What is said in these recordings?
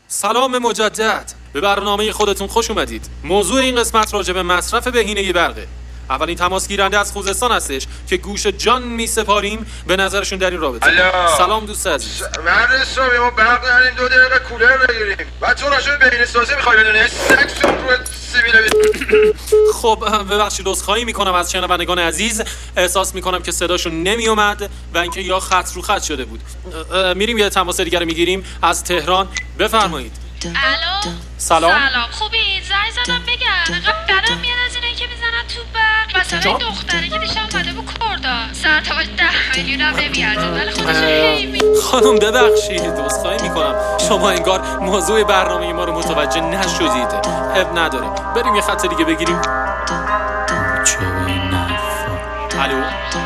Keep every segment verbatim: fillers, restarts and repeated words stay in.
سلام مجدد. به برنامه خودتون خوش اومدید. موضوع این قسمت راجع به مصرف بهینه برقه. اولین تماس گیرنده از خوزستان هستش که گوش جان می سپاریم به نظرشون در این رابطه. الو. سلام دوست عزیز. مرد حسابی ما برق نداریم، دو دقیقه کولر بگیریم. بعد تو راجع به بهینه سازی میخوای بدونی؟ سکسون رو سیبیل. خب ببخشید عذرخواهی میکنم از شنوندگان عزیز. احساس میکنم که صداشون نمی اومد و اینکه یا خط رو خط شده بود. میریم یه تماس دیگه رو میگیریم از تهران. بفرمایید. الو. سلام. سلام. خوبی؟ زنگ زدم بگم. بدم میاد از اینایی که میزنن تو برق. مثلا این دختره که دیشب اومده بود کردا. ساعتاش ده میلیون هم نمیارزه ولی خودش هی می خانم ببخشید عذرخواهی میکنم. شما انگار موضوع برنامه ما رو متوجه نشدید. اب نداره. بریم یه خط دیگه بگیریم. چه به این نفر؟ الو.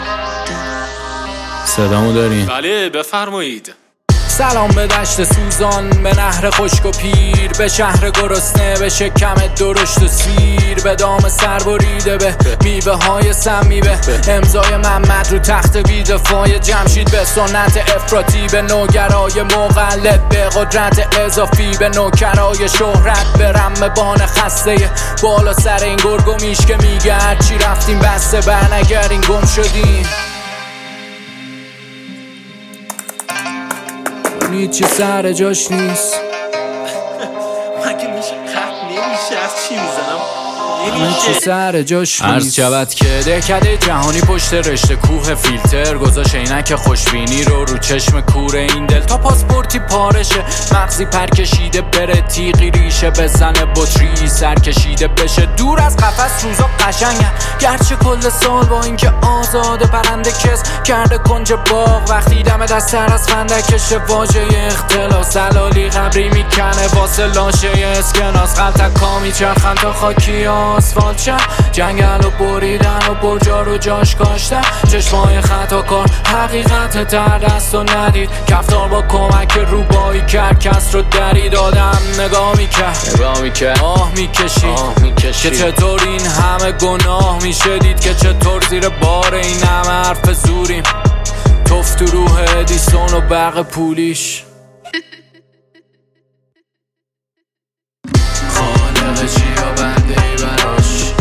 صدامو دارین؟ بله بفرمایید. سلام به دشت سوزان، به نهر خشک و پیر، به شهر گرسنه، به شکم درشت و سیر، به دام سربریده، به میوه های سمی، به امضای محمد رو تخت بیدفاع جمشید، به سنت افراطی، به نوگرای مقلد، به قدرت اضافی، به نوکرای شهرت، به رمبان خسته بالا سر این گرگ و میش که میگه هرچی رفتیم بسته برنگردین گم شدیم. هیچی سر جاش نیست. مگه میشه خط نمیشه از چی میزنم هیچی سر جاش نیست. عرض شود که دهکده جهانی پشت رشته کوه فیلتر گذاشت عینک خوشبینی رو رو چشم کور این دل تا پاسپورتی پارشه، مغزی پرکشیده بره، تیغی ریشه بزنه، بطری سر کشیده بشه، دور از قفس روزا قشنگه گرچه کل سال با اینکه آزاده پرنده کس کرده کنج باغ، وقتی دم دست سر از فندکش واژه اختلاس دلالی قبری میکنه واسه لاشه اسکناس، غلطکا میچرخن تا خاکی آسفالت شد، جنگل و بریدن و برجا رو جاش کاشتن، چشمای خطا کار حقیقت تر دست و ندید، کفتار با کمک روبایی کرد کس رو درید، آدم نگاه میکرد نگاه میکرد آه میکشید که چطور این همه گناه میشه دید، که چطور زیر بار این همه حرف زوریم، توف تو روح ادیسون و برق پولیش. خالق چی یا بنده ای براش،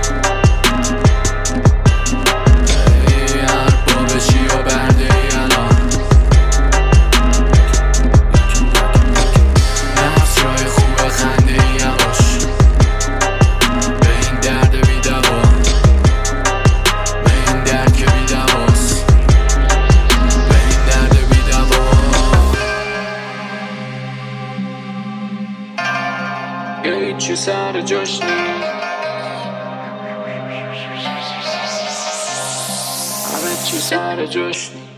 ای ارباب چی یا بنده ای الان، نفس جای خوب خنده ای یواش، به این درد بی دوا، به این درد که بی دواست، به این درد بی دوا. هیچی سر جاش نیست. همه چی سر جاش نیست.